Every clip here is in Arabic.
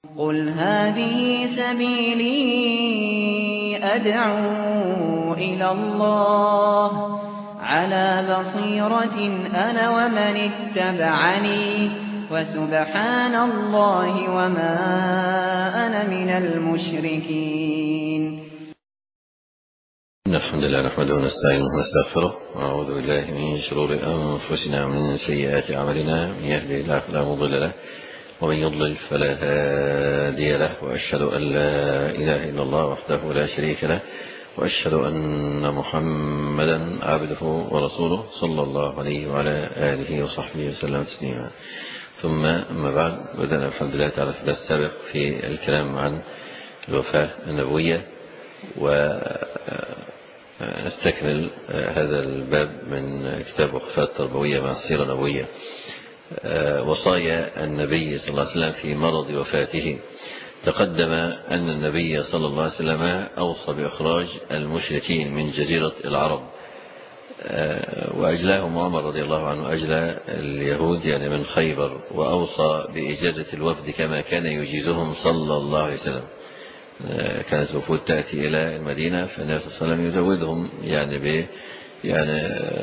قُلْ هَٰذِهِ سَبِيلِي أَدْعُو إِلَى اللَّهِ ۚ عَلَىٰ بَصِيرَةٍ أَنَا وَمَنِ اتَّبَعَنِي ۖ وَسُبْحَانَ اللَّهِ وَمَا أَنَا مِنَ الْمُشْرِكِينَ. إن الحمد لله نحمده ونستعينه ونستغفره ونعوذ بالله من شرور أنفسنا ومن سيئات أعمالنا. من يهده الله فلا مضل له ومن يضلل فلا هادي له، وأشهد أن لا إله إلا الله وحده لا شريك له، وأشهد أن محمدا عبده ورسوله صلى الله عليه وعلى آله وصحبه وسلم تسليما. ثم أما بعد، بدأنا بحمد الله تعالى في الدرس السابق في الكلام عن الوفاة النبوية، ونستكمل هذا الباب من كتاب وقفات تربوية مع السيرة النبوية. وصايا النبي صلى الله عليه وسلم في مرض وفاته. تقدم أن النبي صلى الله عليه وسلم أوصى بإخراج المشركين من جزيرة العرب، وأجلاهم عمر رضي الله عنه أجلى اليهود يعني من خيبر، وأوصى بإجازة الوفد كما كان يجيزهم صلى الله عليه وسلم. كانت وفود تأتي إلى المدينة فالنبي صلى الله عليه وسلم يزودهم يعني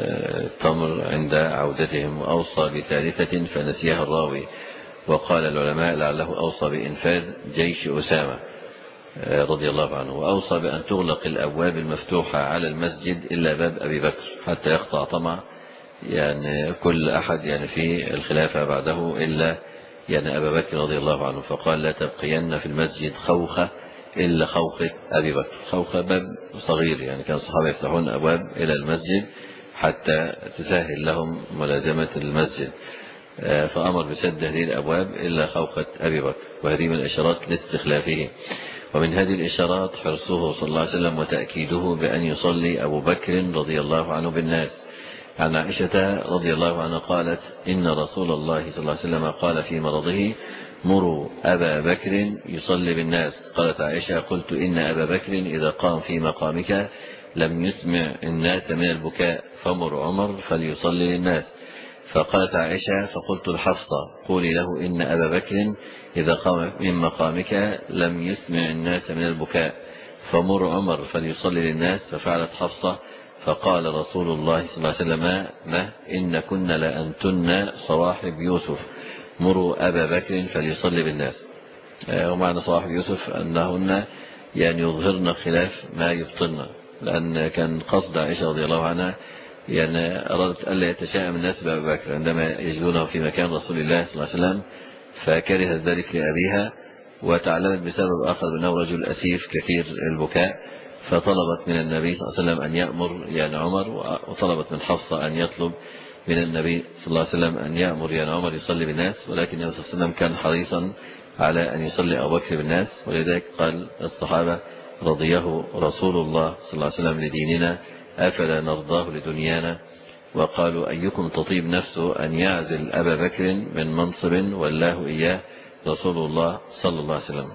التمر عند عودتهم. وأوصى بثالثة فنسيها الراوي، وقال العلماء لعله أوصى بإنفاذ جيش أسامة رضي الله عنه. وأوصى بأن تغلق الأبواب المفتوحة على المسجد إلا باب أبي بكر حتى يقطع طمع يعني كل أحد يعني في الخلافة بعده إلا يعني أبا بكر رضي الله عنه. فقال لا تبقين في المسجد خوخة إلا خوخة أبي بكر. خوخة باب صغير، يعني كان الصحابة يفتحون أبواب إلى المسجد حتى تسهل لهم ملازمة المسجد، فأمر بسد هذه الأبواب إلا خوخة أبي بكر. وهذه من الإشارات لاستخلافه. ومن هذه الإشارات حرصه صلى الله عليه وسلم وتأكيده بأن يصلي أبو بكر رضي الله عنه بالناس. عن عائشة رضي الله عنها قالت إن رسول الله صلى الله عليه وسلم قال في مرضه مروا أبا بكر يصلي بالناس. قالت عائشة قلت إن أبا بكر إذا قام في مقامك لم يسمع الناس من البكاء فمر عمر فليصلي للناس. فقالت عائشة فقلت لحفصة قولي له إن أبا بكر إذا قام من مقامك لم يسمع الناس من البكاء فمر عمر فليصلي للناس. ففعلت حفصة فقال رسول الله صلى الله عليه وسلم ما إن كن لأنتن صواحب يوسف مروا أبا بكر فليصلي بالناس. ومعنى صواحب يوسف أنهن يعني يظهرن خلاف ما يبطلن، لأن كان قصد عائشة رضي الله عنها يعني أرادت ألا يتشائم الناس بأبي بكر عندما يجدونه في مكان رسول الله صلى الله عليه وسلم، فكرهت ذلك لأبيها، وتعلمت بسبب آخر أنه رجل أسيف كثير البكاء، فطلبت من النبي صلى الله عليه وسلم أن يأمر يعني عمر، وطلبت من حفصة أن يطلب من النبي صلى الله عليه وسلم أن يأمر يعني عمر يصلي بالناس. ولكن النبي صلى الله عليه وسلم كان حريصا على أن يصلي أبو بكر بالناس، ولذلك قال الصحابة رضيه رسول الله صلى الله عليه وسلم لديننا أفلا نرضاه لدنيانا. وقالوا أيكم تطيب نفسه أن يعزل أبا بكر من منصب والله إياه رسول الله صلى الله عليه وسلم.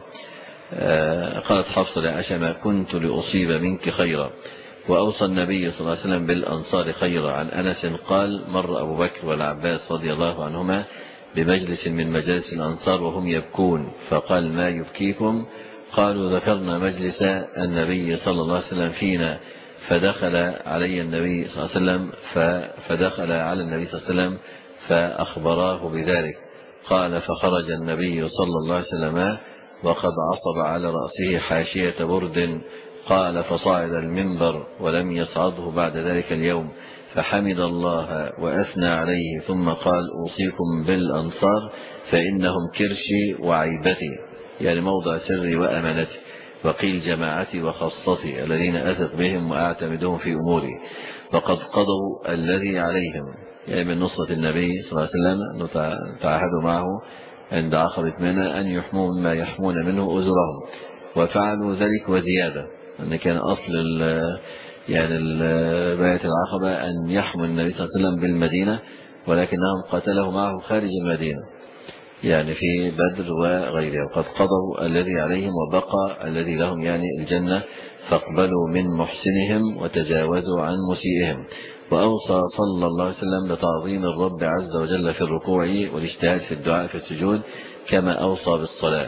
قالت حفصة لعائشة ما كنت لأصيب منك خيرا. وأوصى النبي صلى الله عليه وسلم بالأنصار خيرا. عن أنس قال مر أبو بكر والعباس رضي الله عنهما بمجلس من مجالس الأنصار وهم يبكون، فقال ما يبكيكم؟ قالوا ذكرنا مجلس النبي صلى الله عليه وسلم فينا، فدخل على النبي صلى الله عليه وسلم فأخبراه بذلك. قال فخرج النبي صلى الله عليه وسلم وقد عصب على رأسه حاشية برد. قال فصعد المنبر ولم يصعده بعد ذلك اليوم، فحمد الله وأثنى عليه ثم قال أوصيكم بالأنصار فإنهم كرشي وعيبتي، يعني موضع سري وأمانتي، وقيل جماعتي وخاصتي الذين أثق بهم وأعتمدهم في أموري، وقد قضوا الذي عليهم، يعني من نصرة النبي صلى الله عليه وسلم أنه تعاهدوا معه عند عقبة منى أن يحموا مما يحمون منه أزرهم، وفعلوا ذلك وزيادة، أن كان أصل يعني بيعة العقبة أن يحموا النبي صلى الله عليه وسلم بالمدينة، ولكنهم قتله معه خارج المدينة يعني في بدر وغيرها. وقد قضوا الذي عليهم وبقى الذي لهم يعني الجنة، فاقبلوا من محسنهم وتجاوزوا عن مسيئهم. وأوصى صلى الله عليه وسلم بتعظيم الرب عز وجل في الركوع والاجتهاد في الدعاء في السجود كما أوصى بالصلاة.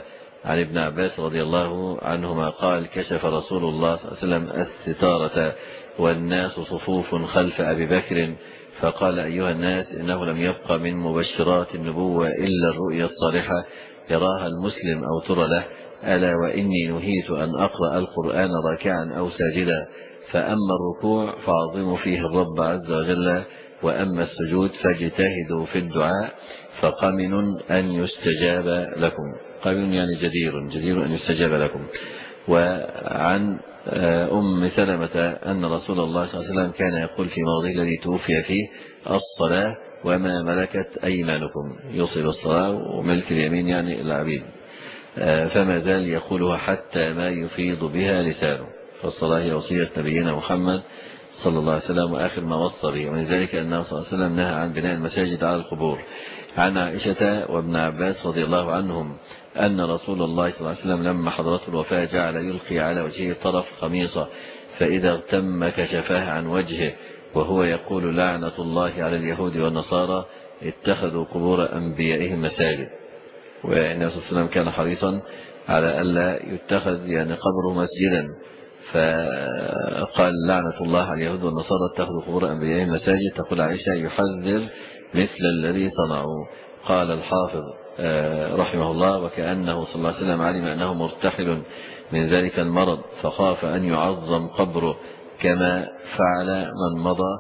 عن ابن عباس رضي الله عنهما قال كشف رسول الله صلى الله عليه وسلم الستارة والناس صفوف خلف أبي بكر فقال أيها الناس إنه لم يبق من مبشرات النبوة إلا الرؤيا الصالحة يراها المسلم أو ترى له ألا وإني نهيت أن أقرأ القرآن راكعا أو ساجدا فأما الركوع فعظموا فيه الرب عز وجل وأما السجود فاجتهدوا في الدعاء فقمن أن يستجاب لكم. قمن يعني جدير أن يستجاب لكم. وعن أم سلمة أن رسول الله صلى الله عليه وسلم كان يقول في موضع الذي توفي فيه الصلاة وما ملكت أيمانكم يوصي بالصلاة وملك اليمين يعني العبيد فما زال يقولها حتى ما يفيض بها لسانه. فالصلاة هي وصية نبينا محمد صلى الله عليه وسلم وآخر ما وصى به. ومن ذلك أنه صلى الله عليه وسلم نهى عن بناء المساجد على القبور. عن عائشة وابن عباس رضي الله عنهم أن رسول الله صلى الله عليه وسلم لما حضرته الوفاة جعل يلقي على وجهه طرف خميصة فإذا اغتم كشفاه عن وجهه وهو يقول لعنة الله على اليهود والنصارى اتخذوا قبور أنبيائهم مساجد. والنبي صلى الله عليه وسلم كان حريصا على ألا يتخذ يعني قبره مسجدا فقال لعنة الله على اليهود والنصارى اتخذوا قبور أنبيائهم مساجد. تقول عائشة يحذر مثل الذي صنعوا. قال الحافظ رحمه الله وكأنه صلى الله عليه وسلم علم أنه مرتحل من ذلك المرض فخاف أن يعظم قبره كما فعل من مضى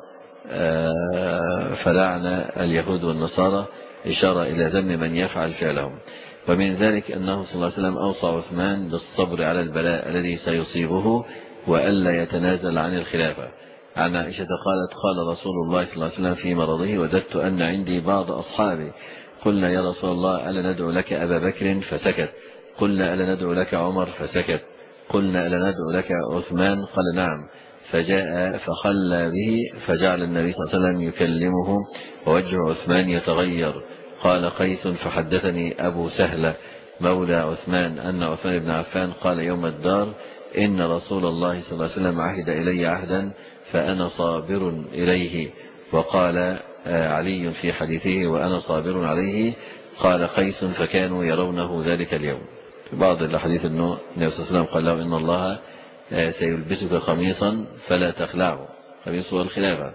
فلعن اليهود والنصارى إشارة إلى ذم من يفعل فعلهم. ومن ذلك أنه صلى الله عليه وسلم أوصى عثمان بالصبر على البلاء الذي سيصيبه وألا يتنازل عن الخلافة. عن عائشة قالت قال رسول الله صلى الله عليه وسلم في مرضه وددت أن عندي بعض أصحابي قلنا يا رسول الله ألا ندعو لك أبا بكر فسكت قلنا ألا ندعو لك عمر فسكت قلنا ألا ندعو لك عثمان قال نعم فجاء فخلى به فجعل النبي صلى الله عليه وسلم يكلمه ووجه عثمان يتغير. قال قيس فحدثني أبو سهلة مولى عثمان أن عثمان بن عفان قال يوم الدار إن رسول الله صلى الله عليه وسلم عهد إلي عهدا فأنا صابر إليه. وقال علي في حديثه وأنا صابر عليه. قال قيس فكانوا يرونه ذلك اليوم. في بعض الحديث أنه النبي صلى الله عليه وسلم قال له إن الله سيلبسك قميصا فلا تخلعه قميص والخلافة.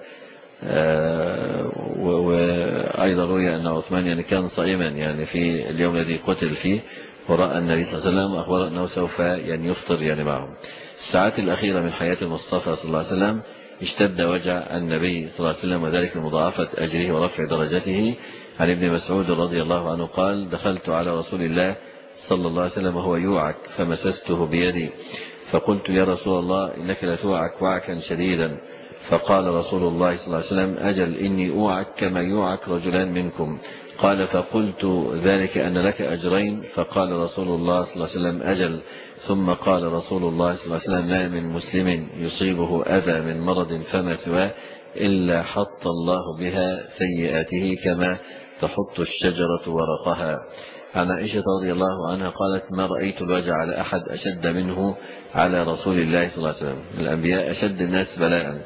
وأيضا روي أن عثمان يعني كان صائما يعني في اليوم الذي قتل فيه ورأى النبي صلى الله عليه وسلم وأخبر أنه سوف يعني يفطر يعني معهم. الساعات الأخيرة من حياة المصطفى صلى الله عليه وسلم اشتد وجع النبي صلى الله عليه وسلم وذلك مضاعفة أجره ورفع درجته. عن ابن مسعود رضي الله عنه قال دخلت على رسول الله صلى الله عليه وسلم وهو يوعك فمسسته بيدي فقلت يا رسول الله إنك لتوعك وعكا شديدا. فقال رسول الله صلى الله عليه وسلم أجل إني أوعك كما يوعك رجلان منكم. قال فقلت ذلك أن لك أجرين. فقال رسول الله صلى الله عليه وسلم أجل. ثم قال رسول الله صلى الله عليه وسلم ما من مسلم يصيبه أذى من مرض فما سواه إلا حط الله بها سيئاته كما تحط الشجرة ورقها. عن عائشة رضي الله عنها قالت ما رأيت الوجع على أحد أشد منه على رسول الله صلى الله عليه وسلم. الأنبياء أشد الناس بلاء.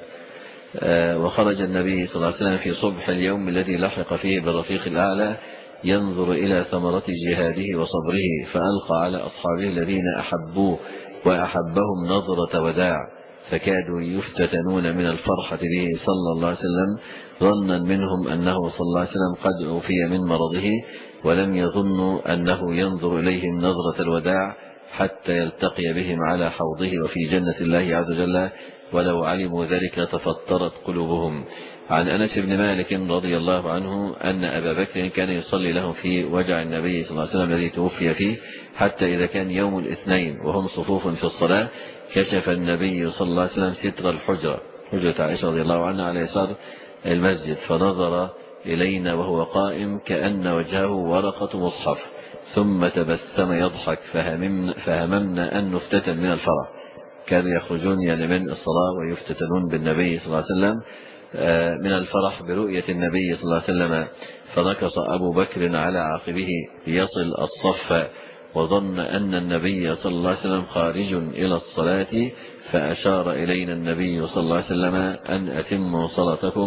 وخرج النبي صلى الله عليه وسلم في صبح اليوم الذي لحق فيه بالرفيق الأعلى ينظر إلى ثمرة جهاده وصبره فألقى على أصحابه الذين أحبوه وأحبهم نظرة وداع فكادوا يفتتنون من الفرحة به صلى الله عليه وسلم ظنا منهم أنه صلى الله عليه وسلم قد عفي من مرضه ولم يظنوا أنه ينظر إليهم نظرة الوداع حتى يلتقي بهم على حوضه وفي جنة الله عز وجل ولو علموا ذلك تفطرت قلوبهم. عن أنس بن مالك رضي الله عنه أن أبا بكر كان يصلي له في وجع النبي صلى الله عليه وسلم الذي توفي فيه حتى إذا كان يوم الاثنين وهم صفوف في الصلاة كشف النبي صلى الله عليه وسلم ستر الحجرة حجرة عائشة رضي الله عنها على يسار المسجد فنظر إلينا وهو قائم كأن وجهه ورقة مصحف ثم تبسم يضحك فهممنا أن نفتتن من الفرح. كانوا يخرجون يعني من الصلاة ويفتتنون بالنبي صلى الله عليه وسلم من الفرح برؤية النبي صلى الله عليه وسلم. فنكص أبو بكر على عقبه ليصل الصف وظن أن النبي صلى الله عليه وسلم خارج إلى الصلاة فأشار إلينا النبي صلى الله عليه وسلم أن أتموا صلاتكم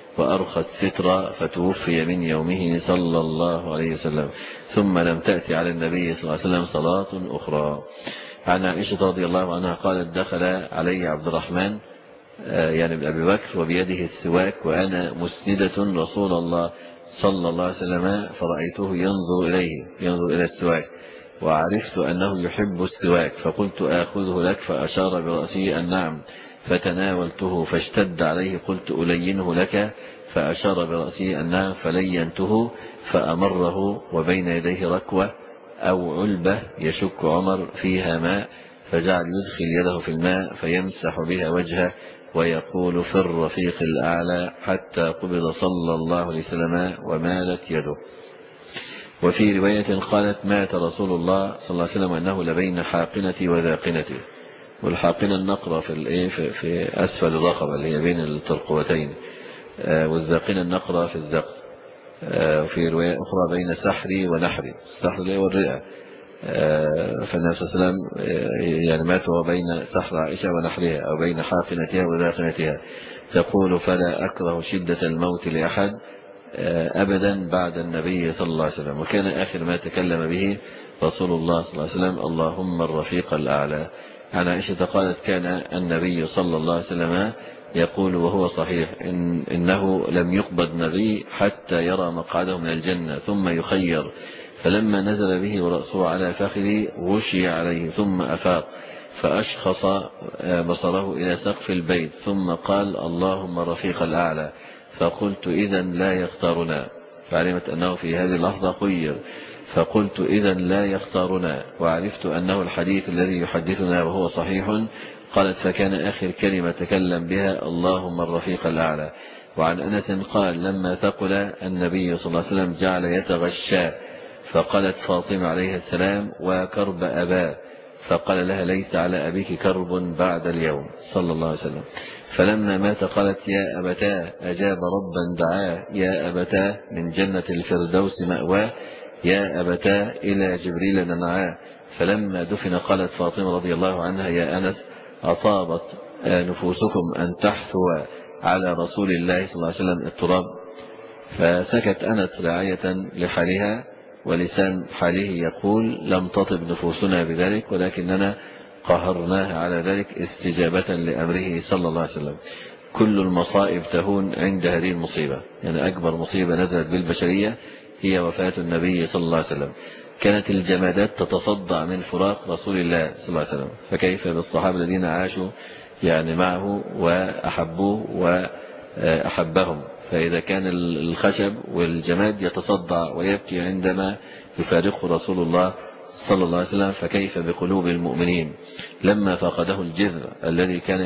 وأرخى الستر فتوفي من يومه صلى الله عليه وسلم، ثم لم تأتي على النبي صلى الله عليه وسلم صلاة أخرى. عن عائشة رضي الله عنها قالت دخل علي عبد الرحمن يعني بن أبي بكر وبيده السواك وأنا مسندة رسول الله صلى الله عليه وسلم، فرأيته ينظر إلى السواك، وعرفت أنه يحب السواك، فقلت آخذه لك، فأشار برأسه أن نعم، فتناولته فاشتد عليه، قلت ألينه لك، فأشار برأسه أن نعم، فلينته، فأمره وبين يديه ركوة أو علبة يشك عمر فيها ماء، فجعل يدخل يده في الماء فيمسح بها وجهه ويقول في الرفيق الأعلى حتى قبض صلى الله عليه وسلم ومالت يده. وفي رواية قالت مات رسول الله صلى الله عليه وسلم أنه لبين حاقنتي وذاقنتي، والحاقنة النقرة في أسفل الرقبة اللي هي بين الترقوتين، والذاقنة النقرة في الذقن. وفي رواية أخرى بين سحري ونحري، السحر اللي هو الرئة. فالنبي صلى الله عليه وسلم يعني مات بين سحر عائشة ونحرها، أو بين حاقنتها وذاقنتها. تقول فلا أكره شدة الموت لأحد أبدا بعد النبي صلى الله عليه وسلم. وكان آخر ما تكلم به رسول الله صلى الله عليه وسلم اللهم الرفيق الأعلى. عن عائشة قالت كان النبي صلى الله عليه وسلم يقول وهو صحيح إنه لم يقبض نبي حتى يرى مقعده من الجنة ثم يخير، فلما نزل به ورأسه على فخذه غشي عليه ثم أفاق، فأشخص بصره إلى سقف البيت ثم قال اللهم رفيق الأعلى، فقلت إذا لا يختارنا، فعلمت أنه في هذه اللحظة خير، فقلت إذا لا يختارنا، وعرفت أنه الحديث الذي يحدثنا وهو صحيح. قالت فكان آخر كلمة تكلم بها اللهم الرفيق الأعلى. وعن أنس قال لما ثقل النبي صلى الله عليه وسلم جعل يتغشى، فقالت فاطمة عليه السلام وكرب أباه، فقال لها ليس على أبيك كرب بعد اليوم صلى الله عليه وسلم. فلما مات قالت يا أبتاه أجاب ربا دعاه، يا أبتاه من جنة الفردوس مأواه، يا أبتاه إلى جبريل ننعاه. فلما دفن قالت فاطمة رضي الله عنها يا أنس أطابت نفوسكم أن تحثوا على رسول الله صلى الله عليه وسلم التراب. فسكت أنس رعاية لحالها، ولسان حاله يقول لم تطب نفوسنا بذلك، ولكننا قهرناها على ذلك استجابة لأمره صلى الله عليه وسلم. كل المصائب تهون عند هذه المصيبة، يعني أكبر مصيبة نزلت بالبشرية هي وفاة النبي صلى الله عليه وسلم. كانت الجمادات تتصدع من فراق رسول الله صلى الله عليه وسلم، فكيف بالصحابة الذين عاشوا يعني معه وأحبوه وأحبهم. فإذا كان الخشب والجماد يتصدع ويبكي عندما يفارقه رسول الله صلى الله عليه وسلم، فكيف بقلوب المؤمنين. لما فقده الجذع الذي كان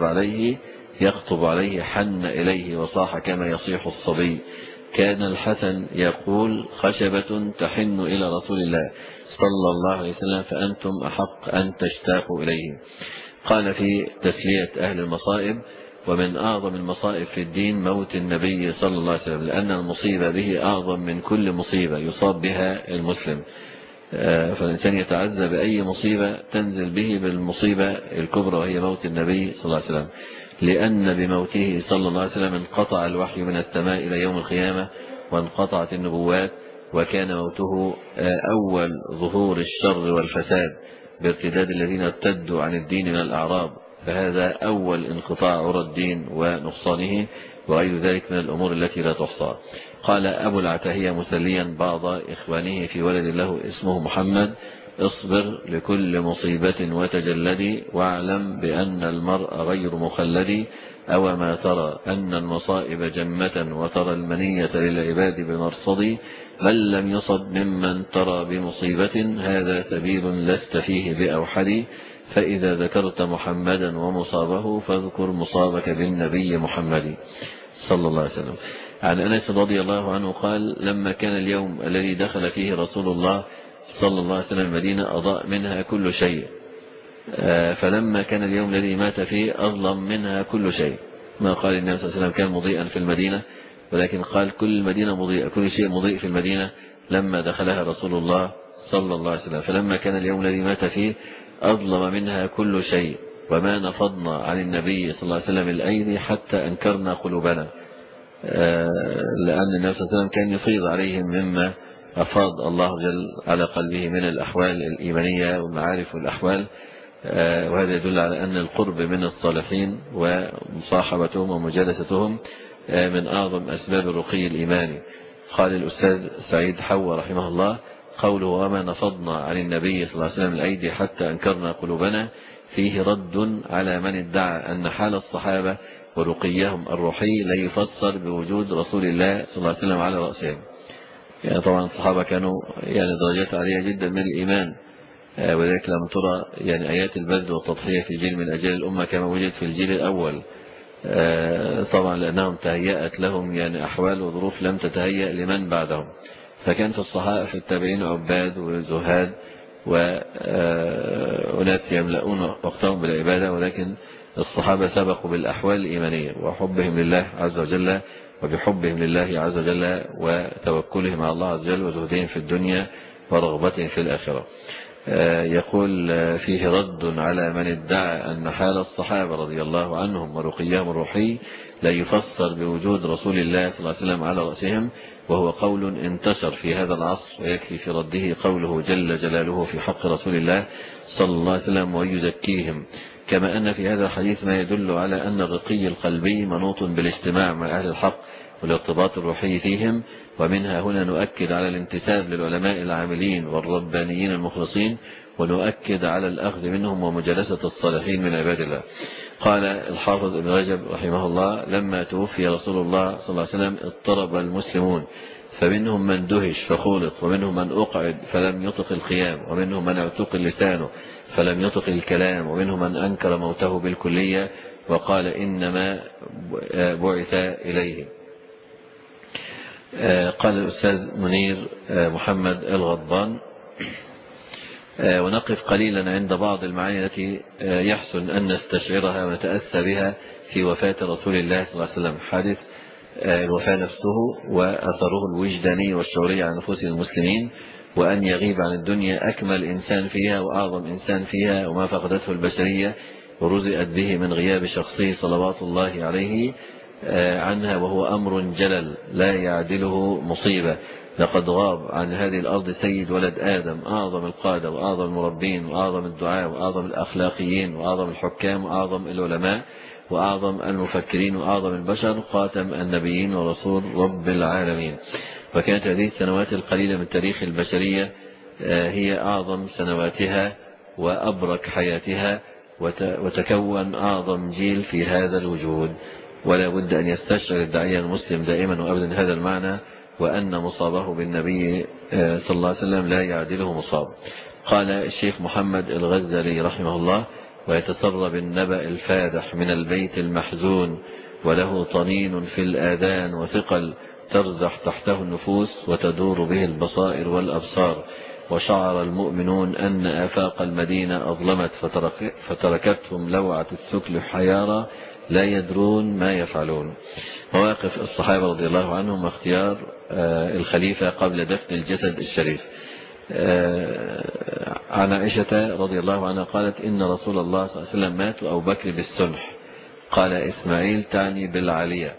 يخطب عليه حن إليه وصاح كما يصيح الصبي. كان الحسن يقول خشبة تحن إلى رسول الله صلى الله عليه وسلم فأنتم أحق أن تشتاقوا إليه. قال في تسلية أهل المصائب ومن أعظم المصائب في الدين موت النبي صلى الله عليه وسلم، لأن المصيبة به أعظم من كل مصيبة يصاب بها المسلم. فالإنسان يتعزى بأي مصيبة تنزل به بالمصيبة الكبرى وهي موت النبي صلى الله عليه وسلم، لأن بموته صلى الله عليه وسلم انقطع الوحي من السماء إلى يوم القيامة وانقطعت النبوات، وكان موته أول ظهور الشر والفساد بارتداد الذين ارتدوا عن الدين من الأعراب، فهذا أول انقطاع عرى الدين ونقصانه، وغير ذلك من الأمور التي لا تحصى. قال أبو العتاهية مسليا بعض إخوانه في ولد له اسمه محمد اصبر لكل مصيبة وتجلدي، واعلم بأن المرء غير مخلد، أو ما ترى أن المصائب جمة وترى المنية للعباد بمرصد، من لم يصب ممن ترى بمصيبة هذا سبيل لست فيه بأوحد، فإذا ذكرت محمدا ومصابه فاذكر مصابك بالنبي محمد صلى الله عليه وسلم. عن أنس رضي الله عنه قال لما كان اليوم الذي دخل فيه رسول الله صلى الله عليه وسلم المدينة أضاء منها كل شيء، فلما كان اليوم الذي مات فيه أظلم منها كل شيء. ما قال النبي صلى الله عليه وسلم كان مضيئا في المدينة، ولكن قال كل المدينة مضيئة، كل شيء مضيء في المدينة لما دخلها رسول الله صلى الله عليه وسلم. فلما كان اليوم الذي مات فيه أظلم منها كل شيء، وما نفضنا عن النبي صلى الله عليه وسلم الأيدي حتى أنكرنا قلوبنا. لأن النبي صلى الله عليه وسلم كان يفيض عليهم مما أفاض الله جل على قلبه من الأحوال الإيمانية والمعارف والأحوال. وهذا يدل على أن القرب من الصالحين ومصاحبتهم ومجالستهم من أعظم أسباب الرقي الإيماني. قال الأستاذ سعيد حوى رحمه الله: قوله وما نفضنا عن النبي صلى الله عليه وسلم الأيدي حتى أنكرنا قلوبنا فيه رد على من ادعى أن حال الصحابة ورقيهم الروحي لا يفسر بوجود رسول الله صلى الله عليه وسلم على رأسهم. يعني طبعا الصحابة كانوا يعني درجات عالية جدا من الإيمان، وذلك لم ترى يعني آيات البذل والتضحية في جيل من أجيال الأمة كما وجد في الجيل الأول، طبعا لأنهم تهيأت لهم يعني أحوال وظروف لم تتهيأ لمن بعدهم. فكان في الصحابة في التابعين عباد وزهاد وناس يملؤون وقتهم بالعبادة، ولكن الصحابة سبقوا بالأحوال الإيمانية وحبهم لله عز وجل وبحبهم لله عز وجل وتوكلهم على الله عز وجل وزهدهم في الدنيا ورغبتهم في الآخرة. يقول فيه رد على من ادعى أن حال الصحابة رضي الله عنهم ورقيهم الروحي لا يفسر بوجود رسول الله صلى الله عليه وسلم على رأسهم، وهو قول انتشر في هذا العصر، ويكفي في رده قوله جل جلاله في حق رسول الله صلى الله عليه وسلم ويزكيهم. كما أن في هذا الحديث ما يدل على أن الرقي القلبي منوط بالاجتماع مع أهل الحق والارتباط الروحي فيهم. ومنها هنا نؤكد على الانتساب للعلماء العاملين والربانيين المخلصين، ونؤكد على الأخذ منهم ومجالسة الصالحين من عباد الله. قال الحافظ ابن رجب رحمه الله: لما توفي رسول الله صلى الله عليه وسلم اضطرب المسلمون، فمنهم من دهش فخولط، ومنهم من أقعد فلم يطق القيام، ومنهم من اعتق لسانه فلم يطق الكلام، ومنهم من أنكر موته بالكلية وقال إنما بعث إليه. قال الأستاذ منير محمد الغضبان: ونقف قليلا عند بعض المعاني التي يحسن أن نستشعرها ونتأسى بها في وفاة رسول الله صلى الله عليه وسلم. حادث الوفاة نفسه وأثره الوجداني والشعوري على نفوس المسلمين، وأن يغيب عن الدنيا أكمل إنسان فيها وأعظم إنسان فيها، وما فقدته البشرية ورزقت به من غياب شخصه صلوات الله عليه عنها، وهو أمر جلل لا يعدله مصيبة. لقد غاب عن هذه الأرض سيد ولد آدم، أعظم القادة وأعظم المربين وأعظم الدعاء وأعظم الأخلاقيين وأعظم الحكام وأعظم العلماء وأعظم المفكرين وأعظم البشر، خاتم النبيين ورسول رب العالمين. وكانت هذه السنوات القليلة من تاريخ البشرية هي أعظم سنواتها وأبرك حياتها، وتكون أعظم جيل في هذا الوجود. ولا بد أن يستشعر الداعية المسلم دائما وأبدا هذا المعنى، وأن مصابه بالنبي صلى الله عليه وسلم لا يعدله مصاب. قال الشيخ محمد الغزالي رحمه الله: ويتسرب النبأ الفادح من البيت المحزون، وله طنين في الآذان وثقل ترزح تحته النفوس وتدور به البصائر والأبصار. وشعر المؤمنون أن آفاق المدينة أظلمت فتركتهم لوعة الثكل حيارى لا يدرون ما يفعلون. مواقف الصحابة رضي الله عنهم واختيار الخليفة قبل دفن الجسد الشريف. عن عائشة رضي الله عنها قالت: إن رسول الله صلى الله عليه وسلم مات أبو بكر بالسنح. قال إسماعيل: تعني بالعالية.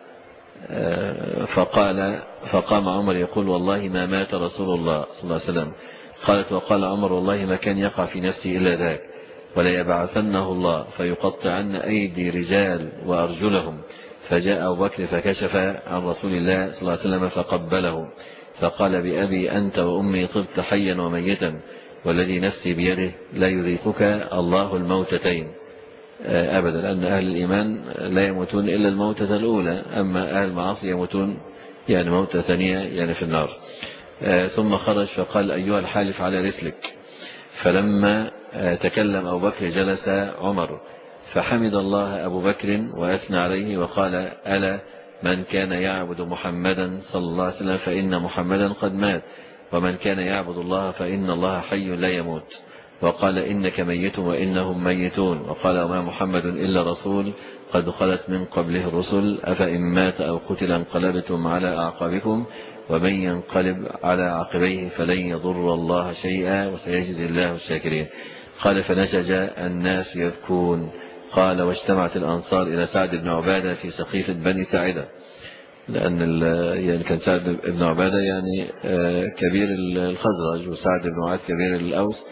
فقام عمر يقول: والله ما مات رسول الله صلى الله عليه وسلم. قالت: وقال عمر: والله ما كان يقع في نفسي إلا ذاك، ولا يبعثنه الله فيقطعن أيدي رجال وأرجلهم. فجاء أبو بكر فكشف عن رسول الله صلى الله عليه وسلم فقبله، فقال: بأبي أنت وأمي طبت حيا وميتا، والذي نفسي بيده لا يذيقك الله الموتتين أبدا، لأن أهل الإيمان لا يموتون إلا الموتة الأولى، أما أهل المعاصي يموتون يعني موتة ثانية يعني في النار. ثم خرج فقال: أيها الحالف على رسلك. فلما تكلم أبو بكر جلس عمر، فحمد الله أبو بكر وأثنى عليه وقال: ألا من كان يعبد محمدا صلى الله عليه وسلم فإن محمدا قد مات، ومن كان يعبد الله فإن الله حي لا يموت. وقال: إنك ميت وإنهم ميتون. وقال: وما محمد إلا رسول قد خلت من قبله الرسل، أفإن مات أو قتل انقلبتم على أعقابكم، ومن ينقلب على عقبيه فلن يضر الله شيئا وسيجزي الله الشاكرين. قال: فنشج الناس يبكون. قال: واجتمعت الأنصار إلى سعد بن عبادة في سقيفة بني ساعدة، لأن يعني كان سعد بن عبادة يعني كبير الخزرج، وسعد بن معاذ كبير الأوس،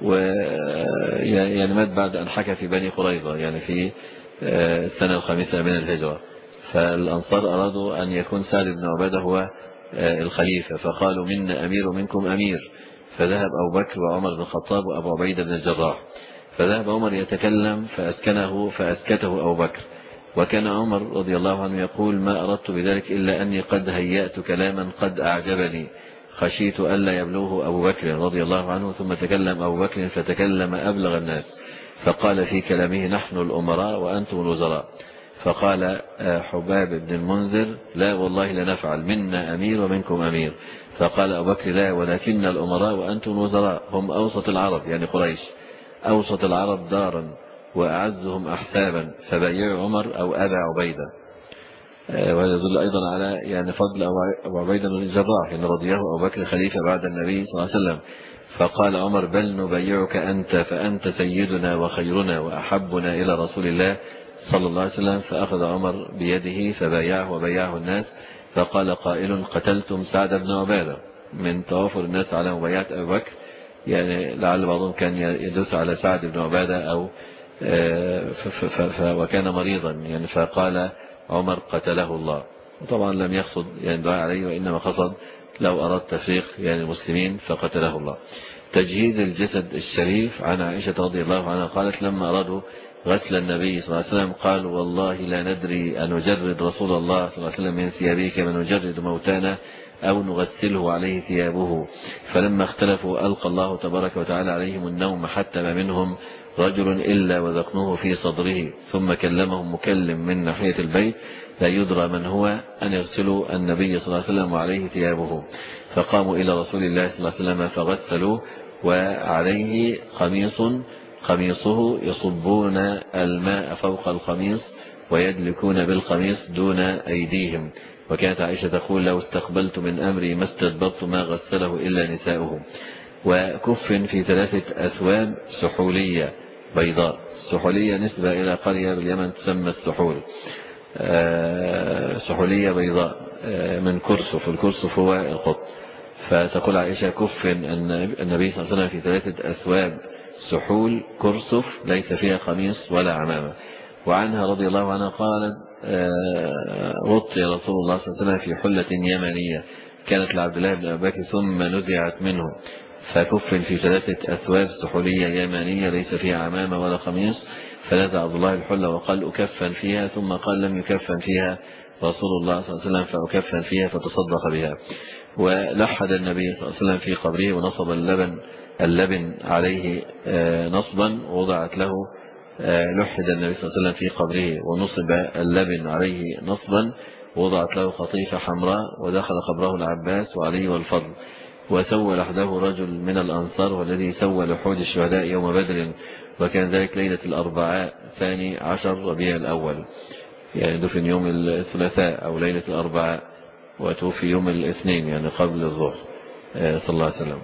ويعني مات بعد أن حكى في بني قريظة يعني في السنة 5 من الهجرة. فالأنصار أرادوا أن يكون سعد بن عبادة هو الخليفة، فقالوا منا أمير ومنكم أمير. فذهب أبو بكر وعمر بن الخطاب وأبو عبيدة بن الجراح، فذهب عمر يتكلم فأسكته أبو بكر. وكان عمر رضي الله عنه يقول ما أردت بذلك إلا أني قد هيأت كلاما قد أعجبني، خشيت ألا يبلغه أبو بكر رضي الله عنه. ثم تكلم أبو بكر فتكلم أبلغ الناس، فقال في كلامه نحن الأمراء وأنتم الوزراء. فقال حباب بن المنذر لا والله لنفعل، منا أمير ومنكم أمير. فقال أبو بكر لا ولكن الأمراء وأنتم الوزراء، هم أوسط العرب يعني قريش، أوسط العرب دارا وأعزهم أحسابا، فبايعوا عمر أو أبا عبيدة. وهذا يدل أيضا على يعني فضل أبو عبيدة بن الجراح، يعني رضيه أبو بكر خليفة بعد النبي صلى الله عليه وسلم. فقال عمر بل نبايعك أنت، فأنت سيدنا وخيرنا وأحبنا إلى رسول الله صلى الله عليه وسلم. فأخذ عمر بيده فبايعه وبايعه الناس. فقال قائل قتلتم سعد بن عبادة، من توافر الناس على مبايعة أبي بكر، يعني لعل بعضهم كان يدوس على سعد بن عبادة أو وكان مريضا يعني، فقال عمر قتله الله. وطبعا لم يقصد يعني دعاء عليه، وإنما قصد لو أراد تفريق يعني المسلمين فقتله الله. تجهيز الجسد الشريف. عن عائشة رضي الله عنها قالت لما أرادوا غسل النبي صلى الله عليه وسلم قالوا والله لا ندري أن نجرد رسول الله صلى الله عليه وسلم من ثيابه كما نجرد موتانا أو نغسله عليه ثيابه. فلما اختلفوا ألقى الله تبارك وتعالى عليهم النوم حتى ما منهم رجل إلا وذقنوه في صدره، ثم كلمهم مكلم من ناحية البيت لا يدرى من هو أن يغسلوا النبي صلى الله عليه وسلم وعليه ثيابه. فقاموا إلى رسول الله صلى الله عليه وسلم فغسلوا وعليه قميصه، يصبون الماء فوق القميص ويدلكون بالقميص دون أيديهم. وكانت عائشة تقول لو استقبلت من أمري ما استدبرت ما غسله إلا نساؤه. وكف في 3 أثواب سحولية بيضاء. السحولية نسبة إلى قرية باليمن تسمى السحول. سحولية بيضاء من كرسف، الكرسف هو القط. فتقول عائشة كف النبي صلى الله عليه وسلم في 3 أثواب سحول كرسف ليس فيها قميص ولا عمامة. وعنها رضي الله عنها قالت غطي رسول الله صلى الله عليه وسلم في حلة يمنية كانت لعبد الله بن أبي بكر ثم نزعت منه. فكف في 3 أثواب سحولية يمانية ليس فيها عمامة ولا قميص. فنزع عبد الله الحلة وقال أكفن فيها، ثم قال لم يكفن فيها رسول الله صلى الله عليه وسلم فأكفن فيها فتصدق بها. ولحد النبي صلى الله عليه وسلم في قبره ونصب اللبن عليه نصبا ووضعت له لحد النبي صلى الله عليه وسلم في قبره ونصب اللبن عليه نصبا ووضعت له خطيفة حمراء. ودخل قبره العباس وعلي والفضل. وسوى لحده رجل من الأنصار والذي سوى لحود الشهداء يوم بدر، وكان ذلك ليلة الأربعاء 12 ربيع الأول، يعني دفن يوم الثلاثاء أو ليلة الأربعاء وتوفي يوم الاثنين يعني قبل الظهر صلى الله عليه وسلم.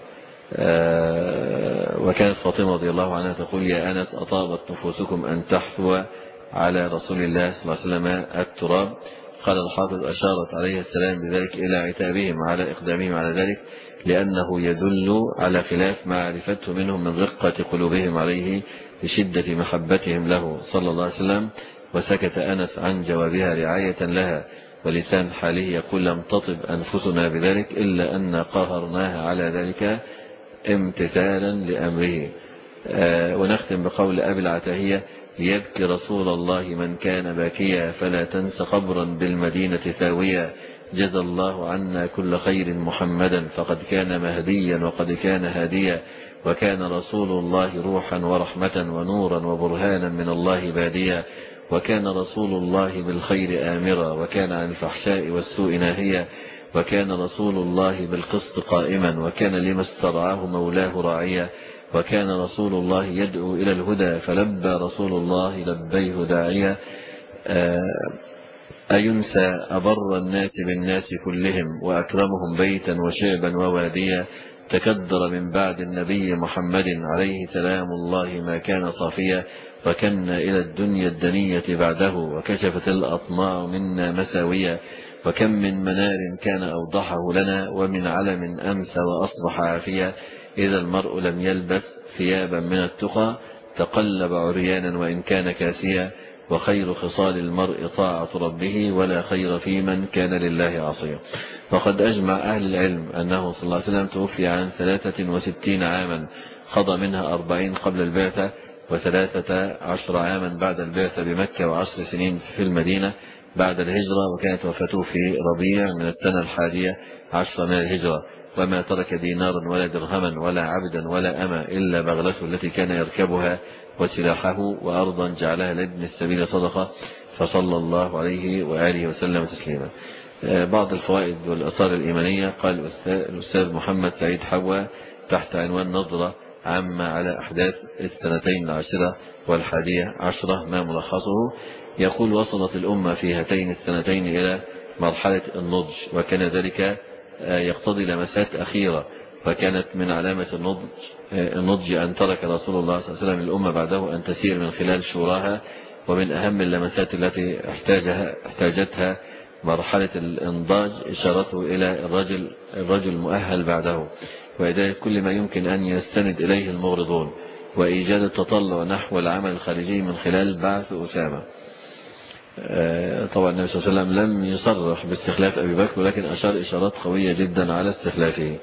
وكانت فاطمة رضي الله عنها تقول يا أنس أطابت نفوسكم أن تحثوا على رسول الله صلى الله عليه وسلم التراب. قال الحافظ أشارت عليه السلام بذلك إلى عتابهم على إقدامهم على ذلك، لأنه يدل على خلاف معرفته منهم من رقة قلوبهم عليه لشدة محبتهم له صلى الله عليه وسلم. وسكت أنس عن جوابها رعاية لها، ولسان حاله يقول لم تطب أنفسنا بذلك إلا أن قهرناها على ذلك امتثالا لأمره. ونختم بقول أبي العتاهية ليبكي رسول الله من كان باكيا فلا تنس قبرا بالمدينة ثاويا. جزى الله عنا كل خير محمدا فقد كان مهديا وقد كان هاديا. وكان رسول الله روحا ورحمة ونورا وبرهانا من الله باديا. وكان رسول الله بالخير آمرا وكان عن الفحشاء والسوء ناهيا. وكان رسول الله بالقسط قائما وكان لما استرعاه مولاه راعيا. وكان رسول الله يدعو إلى الهدى فلبى رسول الله لبيه داعيا. أينسى أبر الناس بالناس كلهم وأكرمهم بيتا وشعبا وواديا. تكدر من بعد النبي محمد عليه سلام الله ما كان صافيا. وكنا إلى الدنيا الدنية بعده وكشفت الأطماع منا مساويا. وكم من منار كان أوضحه لنا، ومن علم أمسى وأصبح عافية، إذا المرء لم يلبس ثيابا من التقى تقلب عريانا وإن كان كاسيا، وخير خصال المرء طاعة ربه، ولا خير في من كان لله عصيا. وقد أجمع أهل العلم أنه صلى الله عليه وسلم توفي عن 63 عاما، قضى منها 40 قبل البعثة، و13 عاما بعد البعثة بمكة، و10 سنين في المدينة بعد الهجرة، وكانت وفاته في ربيع من السنة 11 من الهجرة. وما ترك دينارا ولا درهما ولا عبدا ولا أما إلا بغلته التي كان يركبها وسلاحه، وأرضا جعلها لابن السبيل صدقة، فصلى الله عليه وآله وسلم تسليما. بعض الفوائد والأثار الإيمانية. قال الأستاذ محمد سعيد حوا تحت عنوان نظرة عامة على أحداث السنتين 10 و11، ما ملخصه؟ يقول: وصلت الأمة في هاتين السنتين إلى مرحلة النضج، وكان ذلك يقتضي لمسات أخيرة، وكانت من علامة النضج أن ترك رسول الله صلى الله عليه وسلم الأمة بعده أن تسير من خلال شوراها. ومن أهم اللمسات التي احتاجتها مرحلة الإنضاج إشارته إلى الرجل المؤهل بعده، وإدارة كل ما يمكن أن يستند إليه المغرضون، وإيجاد التطلع نحو العمل الخارجي من خلال بعث أسامة. طبعا النبي صلى الله عليه وسلم لم يصرح باستخلاف أبي بكر، ولكن أشار إشارات قوية جدا على استخلافه.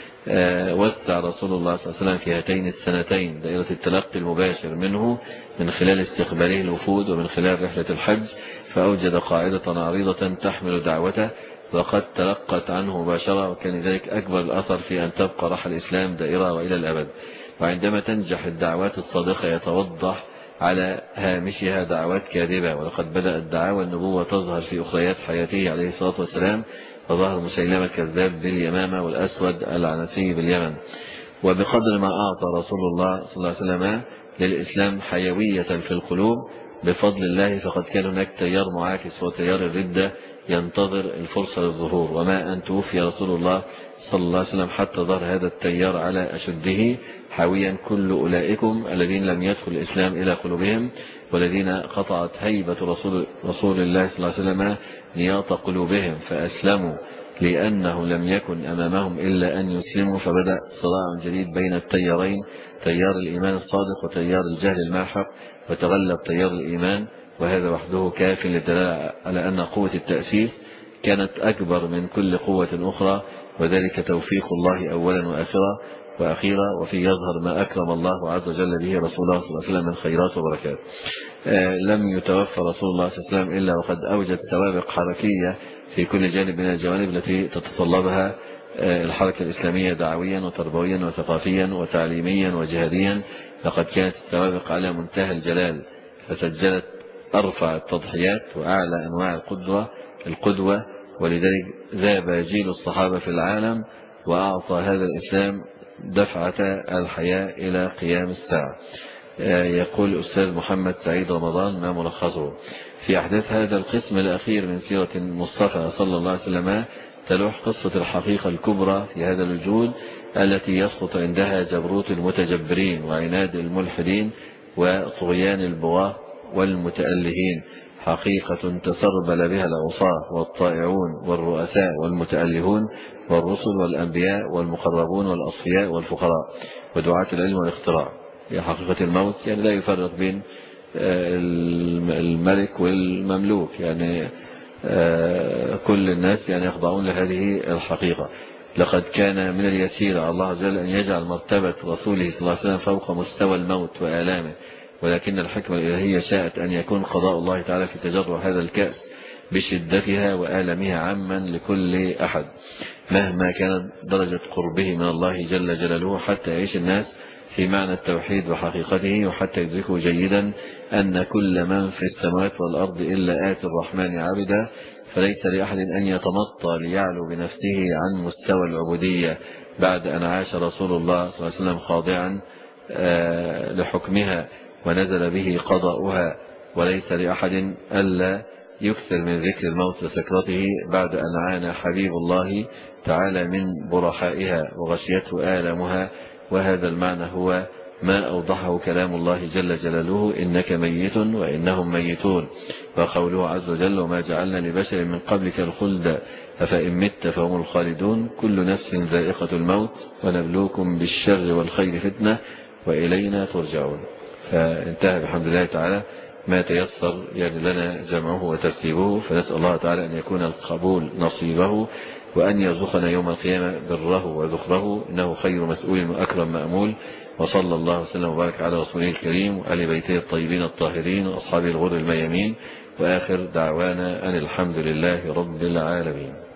وسع رسول الله صلى الله عليه وسلم في هاتين السنتين دائرة التلقي المباشر منه من خلال استقباله الوفود ومن خلال رحلة الحج، فأوجد قاعدة عريضة تحمل دعوته، وقد تلقت عنه مباشرة، وكان ذلك أكبر الأثر في أن تبقى رحل الإسلام دائرة وإلى الأبد. وعندما تنجح الدعوات الصادقة يتوضح على هامشها دعوات كاذبة، ولقد بدأت دعاوى النبوة تظهر في أخريات حياته عليه الصلاة والسلام، وظهر مسيلمة الكذاب باليمامة والأسود العنسي باليمن. وبقدر ما أعطى رسول الله صلى الله عليه وسلم للإسلام حيوية في القلوب بفضل الله، فقد كان هناك تيار معاكس وتيار الردة ينتظر الفرصة للظهور، وما أن توفي رسول الله صلى الله عليه وسلم حتى ظهر هذا التيار على أشده، حاويا كل أولئكم الذين لم يدخل الإسلام إلى قلوبهم، والذين قطعت هيبة رسول الله صلى الله عليه وسلم نياط قلوبهم فأسلموا، لأنه لم يكن أمامهم إلا أن يسلموا. فبدأ صراع جديد بين التيارين، تيار الإيمان الصادق وتيار الجهل الماحق، وتغلب تيار الإيمان، وهذا وحده كاف للدلالة على أن قوة التأسيس كانت أكبر من كل قوة أخرى، وذلك توفيق الله أولا وأخيرا، وفي يظهر ما أكرم الله عز وجل به رسول الله صلى الله عليه وسلم من خيرات وبركات. لم يتوفى رسول الله صلى الله عليه وسلم إلا وقد أوجد سوابق حركية في كل جانب من الجوانب التي تتطلبها الحركة الإسلامية دعويا وتربويا وثقافيا وتعليميا وجهاديا. لقد كانت السوابق على منتهى الجلال، فسجلت أرفع التضحيات وأعلى أنواع القدوة، ولذلك ذاب جيل الصحابة في العالم، وأعطى هذا الإسلام دفعة الحياة إلى قيام الساعة. يقول الأستاذ محمد سعيد رمضان ما ملخصه: في أحداث هذا القسم الأخير من سيرة المصطفى صلى الله عليه وسلم تلوح قصة الحقيقة الكبرى في هذا الوجود، التي يسقط عندها جبروت المتجبرين وعناد الملحدين وطغيان البغاة والمتألهين، حقيقة تسربل بها العصاة والطائعون والرؤساء والمتألهون والرسل والأنبياء والمقربون والأصفياء والفقراء ودعاة العلم والاختراع. هي حقيقة الموت، يعني لا يفرق بين الملك والمملوك، يعني كل الناس يعني يخضعون لهذه الحقيقة. لقد كان من اليسير على الله عز وجل أن يجعل مرتبة رسوله صلى الله عليه وسلم فوق مستوى الموت وآلامه، ولكن الحكمة الإلهية شاءت أن يكون قضاء الله تعالى في تجرع هذا الكأس بشدتها وآلمها عاما لكل أحد، مهما كانت درجة قربه من الله جل جلاله، حتى يعيش الناس في معنى التوحيد وحقيقته، وحتى يدركوا جيدا أن كل من في السماوات والأرض إلا آتي الرحمن عبدا، فليس لأحد أن يتمطى ليعلو بنفسه عن مستوى العبودية بعد أن عاش رسول الله صلى الله عليه وسلم خاضعا لحكمها ونزل به قضاؤها، وليس لأحد ألا يكثر من ذكر الموت وسكرته بعد أن عانى حبيب الله تعالى من برحائها وغشيته آلامها. وهذا المعنى هو ما أوضحه كلام الله جل جلاله إنك ميت وإنهم ميتون، وقوله عز وجل وما جعلنا لبشر من قبلك الخلد أفإن مت فهم الخالدون كل نفس ذائقة الموت ونبلوكم بالشر والخير فتنة وإلينا ترجعون. فانتهى بحمد الله تعالى ما تيسر يعني لنا جمعه وترتيبه، فنسأل الله تعالى أن يكون القبول نصيبه، وأن يرزقنا يوم القيامة بره وذخره، إنه خير مسؤول وأكرم مأمول. وصلى الله وسلم وبارك على رسوله الكريم وآل بيته الطيبين الطاهرين وأصحابه الغر الميامين، وآخر دعوانا أن الحمد لله رب العالمين.